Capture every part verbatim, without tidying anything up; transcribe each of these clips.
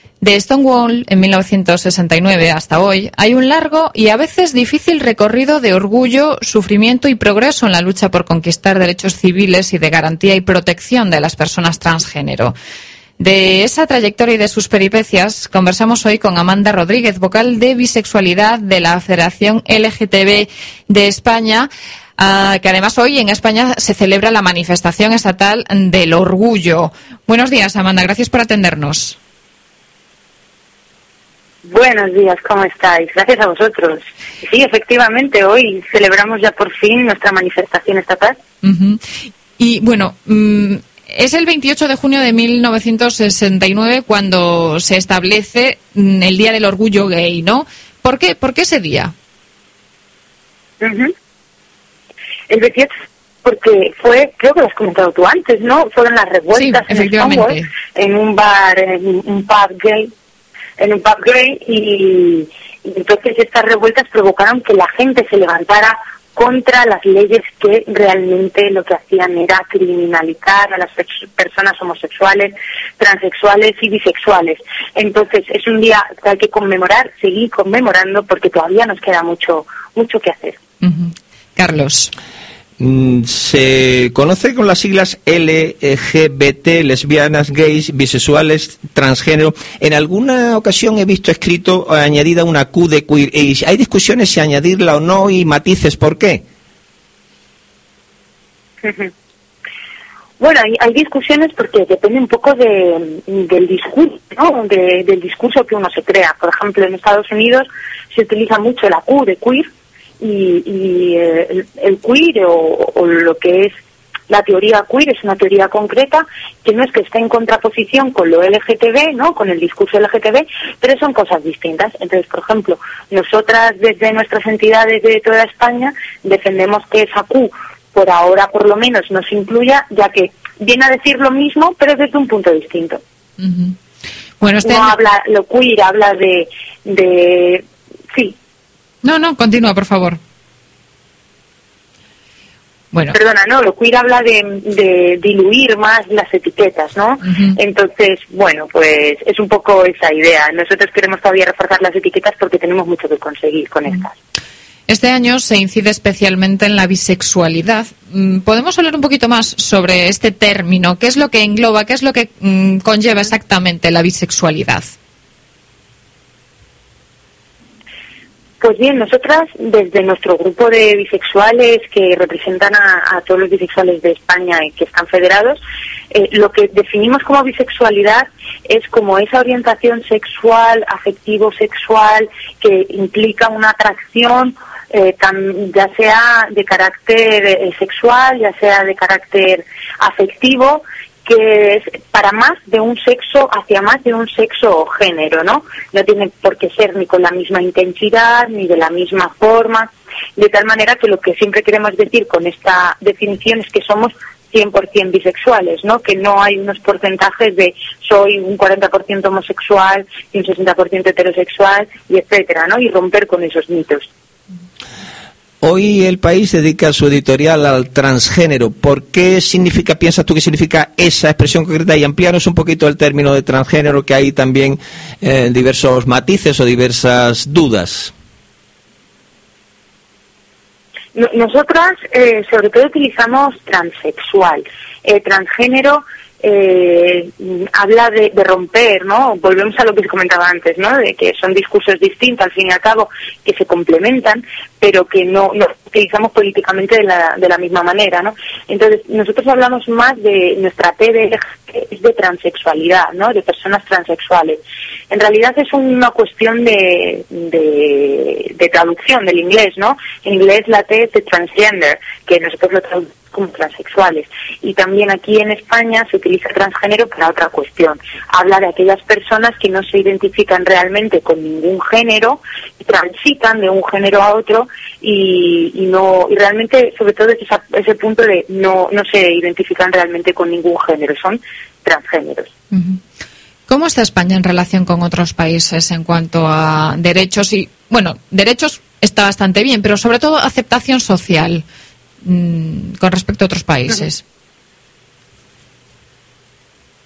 De Stonewall en mil novecientos sesenta y nueve hasta hoy hay un largo y a veces difícil recorrido de orgullo, sufrimiento y progreso en la lucha por conquistar derechos civiles y de garantía y protección de las personas transgénero. De esa trayectoria y de sus peripecias conversamos hoy con Amanda Rodríguez, vocal de bisexualidad de la Federación L G T B de España, uh, que además hoy en España se celebra la manifestación estatal del orgullo. Buenos días, Amanda, gracias por atendernos. Buenos días, ¿cómo estáis? Gracias a vosotros. Sí, efectivamente, hoy celebramos ya por fin nuestra manifestación estatal. Uh-huh. Y bueno, um, es el veintiocho de junio de mil novecientos sesenta y nueve cuando se establece um, el Día del Orgullo Gay, ¿no? ¿Por qué, ¿Por qué ese día? Uh-huh. El veintiocho, porque fue, creo que lo has comentado tú antes, ¿no? Fueron las revueltas sí, en efectivamente. en un bar, en un pub gay. en un pub gay y, y entonces estas revueltas provocaron que la gente se levantara contra las leyes que realmente lo que hacían era criminalizar a las personas homosexuales, transexuales y bisexuales. Entonces es un día que hay que conmemorar, seguir conmemorando porque todavía nos queda mucho mucho que hacer. Uh-huh. Carlos. Se conoce con las siglas L G B T, lesbianas, gays, bisexuales, transgénero. En alguna ocasión he visto escrito añadida una Q de queer. Y hay discusiones si añadirla o no y matices. ¿Por qué? Bueno, hay, hay discusiones porque depende un poco de, del discurso, ¿no? De, del discurso que uno se crea. Por ejemplo, en Estados Unidos se utiliza mucho la Q de queer. Y, y eh, el, el queer o, o lo que es la teoría queer es una teoría concreta que no es que esté en contraposición con lo L G T B, ¿no? Con el discurso L G T B, pero son cosas distintas. Entonces, por ejemplo, nosotras desde nuestras entidades de toda España defendemos que esa Q, por ahora por lo menos, no se incluya, ya que viene a decir lo mismo, pero desde un punto distinto. Uh-huh. Bueno, este no habla, lo queer habla de, de, sí. No, no, continúa, por favor. Bueno. Perdona, no, lo queer habla de, de diluir más las etiquetas, ¿no? Uh-huh. Entonces, bueno, pues es un poco esa idea. Nosotros queremos todavía reforzar las etiquetas porque tenemos mucho que conseguir con uh-huh. estas. Este año se incide especialmente en la bisexualidad. ¿Podemos hablar un poquito más sobre este término? ¿Qué es lo que engloba, qué es lo que mm, conlleva exactamente la bisexualidad? Pues bien, nosotras desde nuestro grupo de bisexuales que representan a, a todos los bisexuales de España y que están federados, eh, lo que definimos como bisexualidad es como esa orientación sexual, afectivo-sexual, que implica una atracción, eh, tan, ya sea de carácter eh, sexual, ya sea de carácter afectivo, que es para más de un sexo, hacia más de un sexo o género, ¿no? No tiene por qué ser ni con la misma intensidad, ni de la misma forma, de tal manera que lo que siempre queremos decir con esta definición es que somos cien por ciento bisexuales, ¿no? Que no hay unos porcentajes de soy un cuarenta por ciento homosexual y un sesenta por ciento heterosexual, y etcétera, ¿no? Y romper con esos mitos. Hoy el país dedica su editorial al transgénero. ¿Por qué significa, piensas tú que significa esa expresión concreta? Y ampliarnos un poquito el término de transgénero, que hay también eh, diversos matices o diversas dudas. Nosotras, eh, sobre todo, utilizamos transexual. Eh, transgénero eh, habla de, de romper, ¿no? Volvemos a lo que se comentaba antes, ¿no? De que son discursos distintos, al fin y al cabo, que se complementan, pero que no, no utilizamos políticamente de la, de la misma manera, ¿no? Entonces, nosotros hablamos más de nuestra T D, que es de transexualidad, ¿no? De personas transexuales. En realidad es una cuestión de, de, de traducción del inglés, ¿no? En inglés la T es de transgender, que nosotros lo traducimos como transexuales. Y también aquí en España se utiliza transgénero para otra cuestión. Habla de aquellas personas que no se identifican realmente con ningún género, transitan de un género a otro y, y no y realmente, sobre todo, es esa, ese punto de no, no se identifican realmente con ningún género, son transgéneros. Uh-huh. ¿Cómo está España en relación con otros países en cuanto a derechos? Y, bueno, derechos está bastante bien, pero sobre todo aceptación social con respecto a otros países.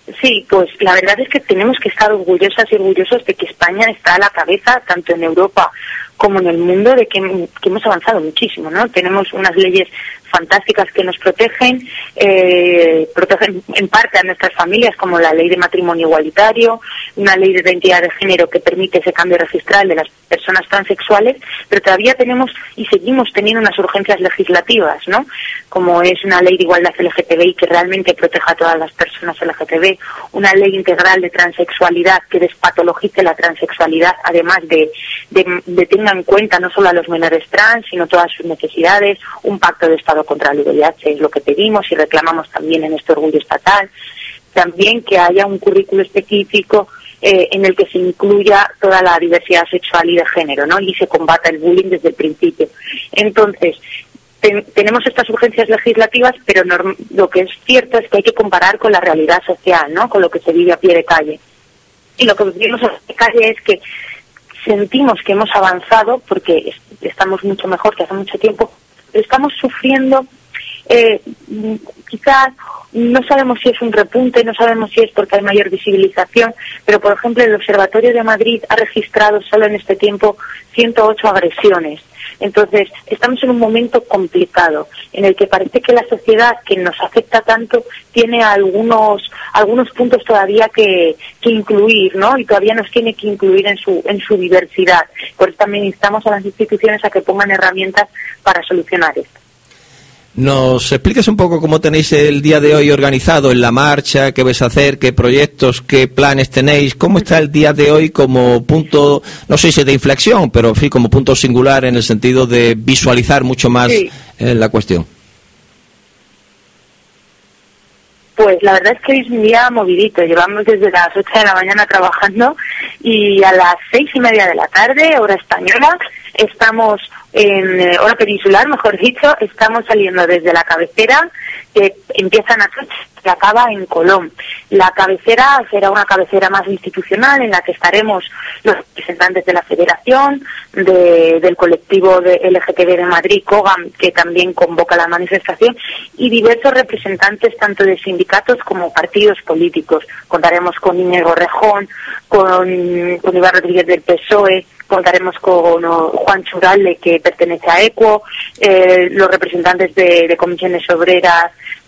Sí, pues la verdad es que tenemos que estar orgullosas y orgullosos de que España está a la cabeza, tanto en Europa como en el mundo, de que, que hemos avanzado muchísimo, ¿no? Tenemos unas leyes fantásticas que nos protegen, eh, protegen en parte a nuestras familias, como la ley de matrimonio igualitario, una ley de identidad de género que permite ese cambio registral de las personas transexuales, pero todavía tenemos y seguimos teniendo unas urgencias legislativas, ¿no? Como es una ley de igualdad L G T B I que realmente proteja a todas las personas L G T B, una ley integral de transexualidad que despatologice la transexualidad, además de, de, de tenga en cuenta no solo a los menores trans, sino todas sus necesidades, un pacto de Estado contra el V I H es lo que pedimos y reclamamos también en este orgullo estatal. También que haya un currículo específico eh, en el que se incluya toda la diversidad sexual y de género, ¿no? Y se combata el bullying desde el principio. Entonces, ten, tenemos estas urgencias legislativas, pero no, lo que es cierto es que hay que comparar con la realidad social, ¿no? Con lo que se vive a pie de calle. Y lo que vivimos a pie de calle es que sentimos que hemos avanzado porque estamos mucho mejor que hace mucho tiempo, pero estamos sufriendo, eh, quizás no sabemos si es un repunte, no sabemos si es porque hay mayor visibilización, pero por ejemplo el Observatorio de Madrid ha registrado solo en este tiempo ciento ocho agresiones. Entonces, estamos en un momento complicado, en el que parece que la sociedad que nos afecta tanto tiene algunos algunos puntos todavía que, que incluir, ¿no? Y todavía nos tiene que incluir en su en su diversidad. Por eso también instamos a las instituciones a que pongan herramientas para solucionar esto. ¿Nos explicas un poco cómo tenéis el día de hoy organizado en la marcha? ¿Qué vais a hacer? ¿Qué proyectos? ¿Qué planes tenéis? ¿Cómo está el día de hoy como punto, no sé si de inflexión, pero en fin, como punto singular en el sentido de visualizar mucho más sí. eh, la cuestión? Pues la verdad es que es un día movidito. Llevamos desde las ocho de la mañana trabajando y a las seis y media de la tarde, hora española, estamos en eh, hora peninsular, mejor dicho, estamos saliendo desde la cabecera, que empieza en Atocha y acaba en Colón. La cabecera será una cabecera más institucional en la que estaremos los representantes de la Federación, de, del colectivo de L G T B de Madrid, COGAM, que también convoca la manifestación, y diversos representantes tanto de sindicatos como partidos políticos. Contaremos con Íñigo Rejón, con, con Iván Rodríguez del P S O E, contaremos con oh, Juan Churalde, que pertenece a ECUO, eh, los representantes de, de comisiones obreras,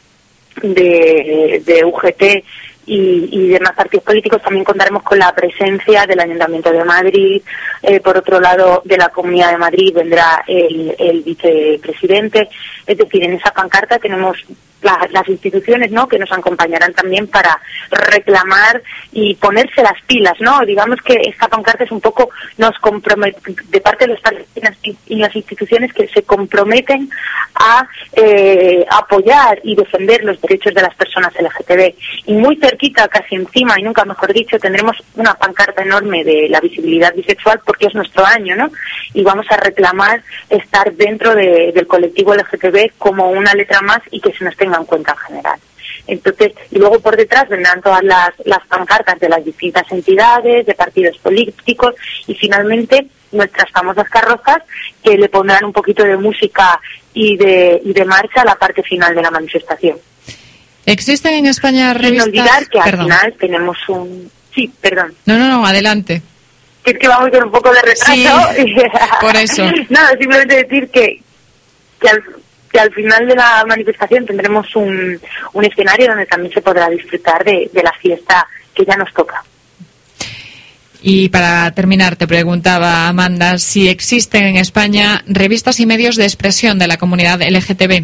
de, de U G T y, y demás partidos políticos. También contaremos con la presencia del Ayuntamiento de Madrid. Eh, por otro lado, de la Comunidad de Madrid vendrá el, el vicepresidente. Es decir, en esa pancarta tenemos la, las instituciones, ¿no?, que nos acompañarán también para reclamar y ponerse las pilas, ¿no? Digamos que esta pancarta es un poco nos compromete de parte de los partidos y las instituciones que se comprometen a eh, apoyar y defender los derechos de las personas L G T B. Y muy cerquita, casi encima, y nunca mejor dicho, tendremos una pancarta enorme de la visibilidad bisexual, porque es nuestro año, ¿no? Y vamos a reclamar estar dentro de, del colectivo L G T B como una letra más y que se nos tenga en cuenta en general. Entonces, y luego por detrás vendrán todas las, las pancartas de las distintas entidades, de partidos políticos, y finalmente nuestras famosas carrozas que le pondrán un poquito de música y de, y de marcha a la parte final de la manifestación. ¿Existen en España revistas? Sin olvidar que al perdón. final tenemos un... Sí, perdón. No, no, no, adelante. Es que vamos con un poco de retraso. Sí, por eso. Nada, simplemente decir que, que, al, que al final de la manifestación tendremos un, un escenario donde también se podrá disfrutar de, de la fiesta que ya nos toca. Y para terminar, te preguntaba, Amanda, si existen en España revistas y medios de expresión de la comunidad L G T B.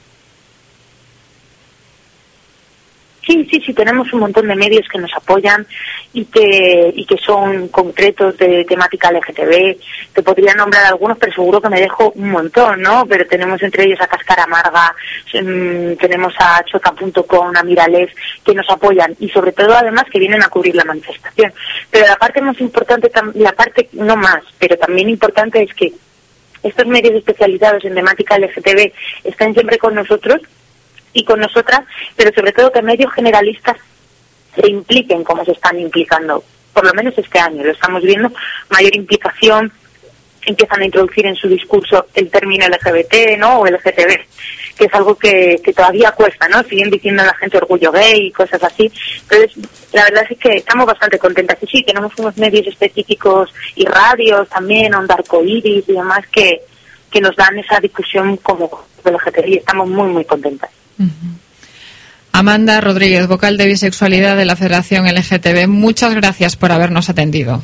Sí, sí, sí, tenemos un montón de medios que nos apoyan y que y que son concretos de temática L G T B. Te podría nombrar algunos, pero seguro que me dejo un montón, ¿no? Pero tenemos entre ellos a Cáscara Amarga, mmm, tenemos a Chota punto com, a Miralés, que nos apoyan y sobre todo además que vienen a cubrir la manifestación. Pero la parte más importante, la parte no más, pero también importante es que estos medios especializados en temática L G T B están siempre con nosotros y con nosotras, pero sobre todo que medios generalistas se impliquen como se están implicando, por lo menos este año, lo estamos viendo, mayor implicación, empiezan a introducir en su discurso el término L G B T, ¿no?, o L G T B, que es algo que, que todavía cuesta, ¿no? Siguen diciendo a la gente orgullo gay y cosas así. Entonces, la verdad es que estamos bastante contentas. Y sí, tenemos unos medios específicos y radios también, Onda Arcoiris y demás, que, que nos dan esa difusión como de L G T B I. Estamos muy, muy contentas. Uh-huh. Amanda Rodríguez, vocal de bisexualidad de la Federación L G T B, muchas gracias por habernos atendido.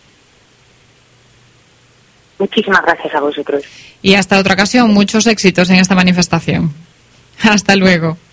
Muchísimas gracias a vosotros. Y hasta otra ocasión, muchos éxitos en esta manifestación. Hasta luego.